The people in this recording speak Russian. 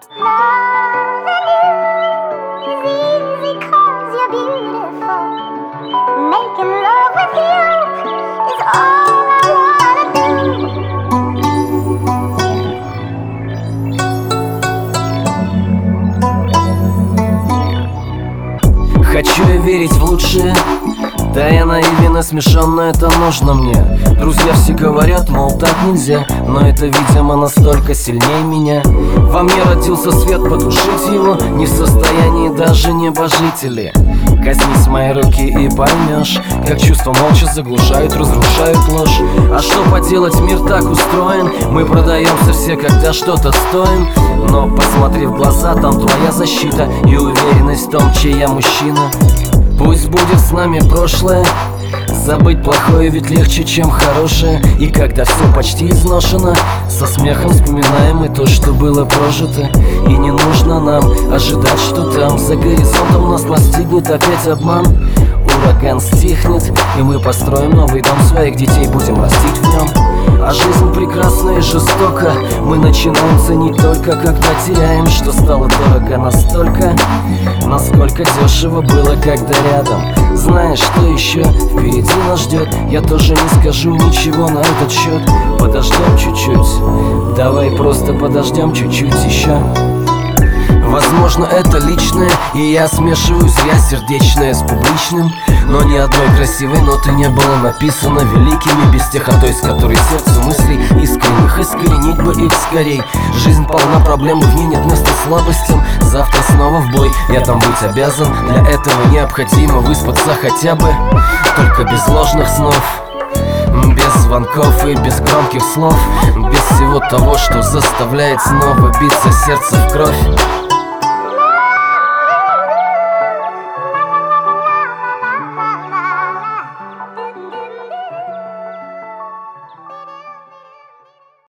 Loving you is easy 'cause you're beautiful. Making love with you is all I wanna do. Хочу я верить в лучшее. Да, я наивен и смешон, но это нужно мне. Друзья все говорят, мол, так нельзя, но это, видимо, настолько сильнее меня. Во мне родился свет, потушить его не в состоянии даже небожители. Коснись мои руки и поймешь, как чувства молча заглушают, разрушают ложь. А что поделать, мир так устроен. Мы продаемся все, когда что-то стоим. Но посмотри в глаза, там твоя защита и уверенность в том, чей я мужчина. Пусть будет с нами прошлое. Забыть плохое ведь легче, чем хорошее. И когда все почти изношено, со смехом вспоминаем и то, что было прожито. И не нужно нам ожидать, что там за горизонтом нас настигнет опять обман. Ураган стихнет, и мы построим новый дом, своих детей будем растить в нем. А жизнь прекрасна и жестока. Мы начинаем ценить только, когда теряем, что стало дорого настолько, насколько дешево было, когда рядом. Знаешь, что еще впереди нас ждет? Я тоже не скажу ничего на этот счет. Подождем чуть-чуть, давай просто подождем чуть-чуть еще. Возможно, это личное, и я смешиваю зря сердечное с публичным. Но ни одной красивой ноты не было написано великими без тех, от той, с которой сердце мыслей искренних. Искоренить бы их скорей. Жизнь полна проблем, в ней нет места слабостям. Завтра снова в бой, я там быть обязан. Для этого необходимо выспаться хотя бы, только без ложных снов, без звонков и без громких слов, без всего того, что заставляет снова биться сердце в кровь.